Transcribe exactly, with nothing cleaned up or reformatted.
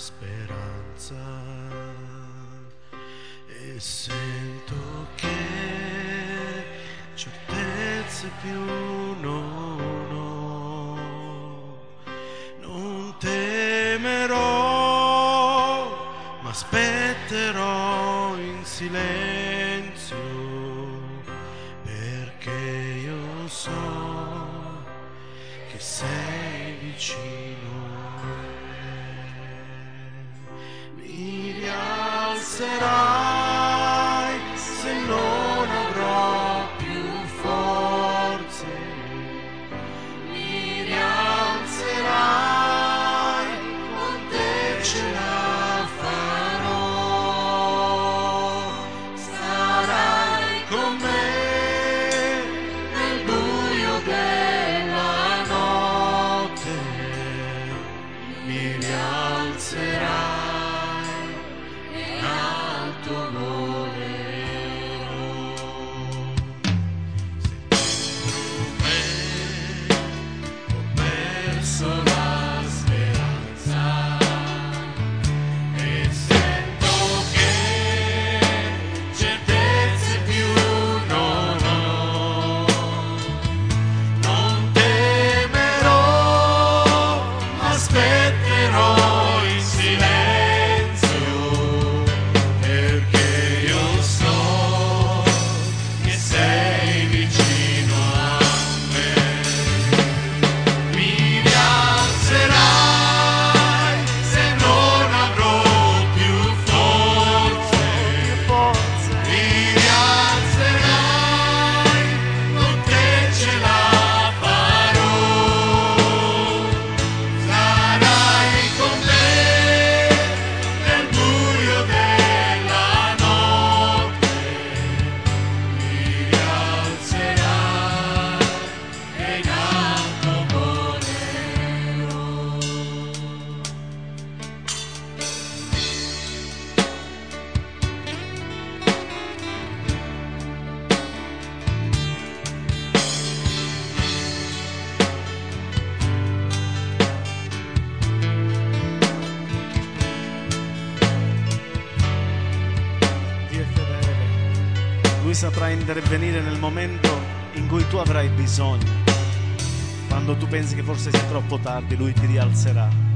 speranza e sento che certezze più non ho. Non temerò, ma aspetterò in silenzio, perché io so che sei vicino. Mi rialzerai se non avrò più forze, mi rialzerai, con te ce la farò, sarai con me nel buio della notte, mi rialzerai. Lui saprà intervenire nel momento in cui tu avrai bisogno. Quando tu pensi che forse sia troppo tardi, Lui ti rialzerà.